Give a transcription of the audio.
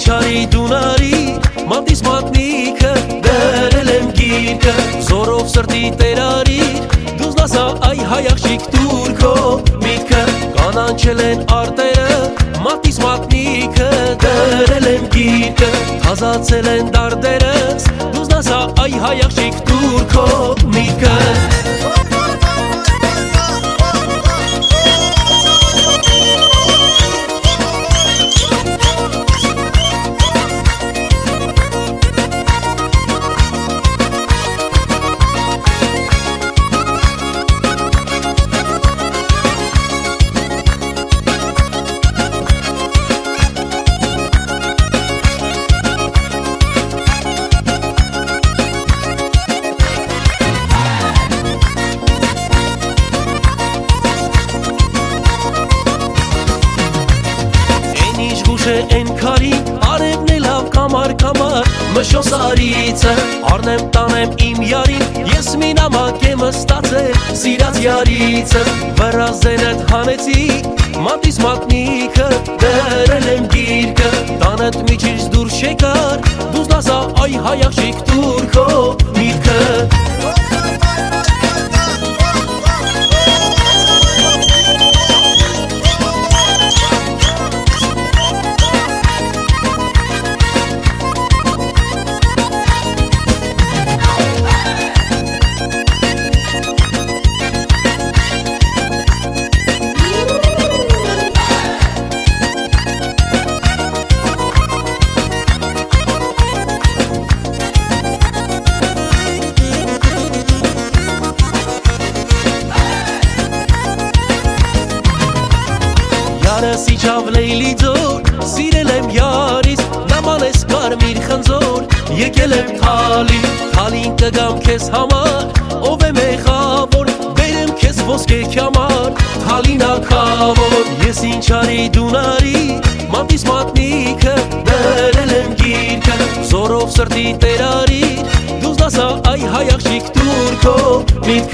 չարի դունարի մատիս մատնիքը դրել եմ գիրկը զորով սրտի տերարիր դուզ լասա այ հայախշիկ դուր քո միտքը կանանչել են արտերը մատիս մատնիքը դրել եմ գիրկը հազացել են դարդերս դուզ լասա այ հայախշիկ դուր քո միտքը Են քարի արևն է լավ կամար կամար մշո սարիցը առնեմ տանեմ իմ յարին ես մի նամակ եմ ստացել սիրած յարիցը վրազենդ հանեցի մատիս մատնիքը դրել եմ գիրկը տանդ միջից դուրս եկար դուզ լասա այ հայախշիկ դուր քո միտքը Սիչավ լեյլի ձոր, սիրել եմ յարիս, նաման ես կարմիր խնձոր, եկել եմ թալի, թալին կգամ քեզ համար, ով է մեխավոր, բերեմ քեզ ոսկե քյամար, թալին ակավոր, ես ինչ արի դունարի, մատիս մատնիքը, դրել եմ գիրկը, զորով սրտի տերարիր, դուզ լասա այ հայախշիկ դուր քո միտքը